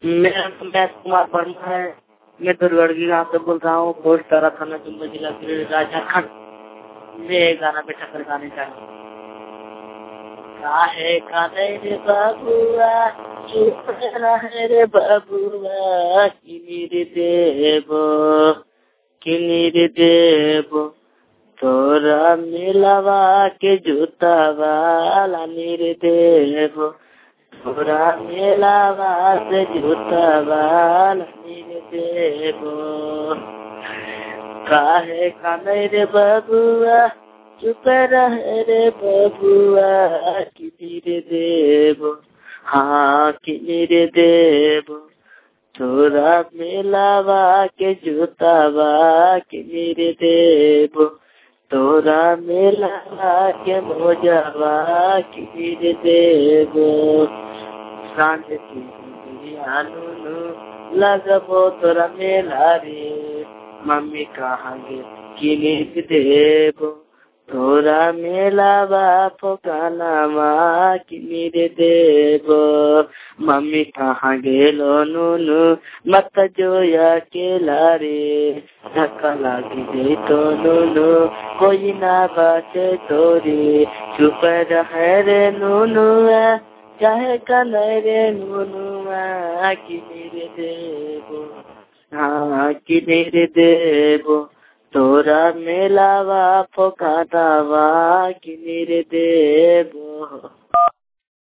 मेरा नाम बैस कुमार वर्मा है। मैं दुर्गढ़ी गाँव से बोल रहा हूँ। पोस्ट तारा थाना जुम्मन जिला झारखंड। मैं एक गाना बेटा कर गाने चाहिए। काहे काने रे बाबुआ चुप रहे रे बाबुआ किनी रे देबो तोरा मिलावा के जूता वाला नीर देबो तोरा मिलावा से जूता वाला नीर देबो। काहे काने रे बाबुआ चुप रहे रे बबुआ किनी रे देबो हाँ किनी रे देबो तोरा मिलावा के जूतावा किनी रे देबो तोरा मिलावा के मोजावा किनी रे देबो। सांझ की आनू लगबो तोरा मेला रे मम्मी कहांगे किनी रे देबो तोरा मेलावा पोकानामा किनी रे देबो। मम्मी कहाँ गेलो नूनू मत जोया केला रे धक्का लागी दे तो नूनू कोई ना बाटे तोरी चुप रहे रे नूनू चाहे कने रे नूनू किनी रे देबो हाँ किनी रे देबो तोरा मेलावा पोकानावा किनी रे देबो।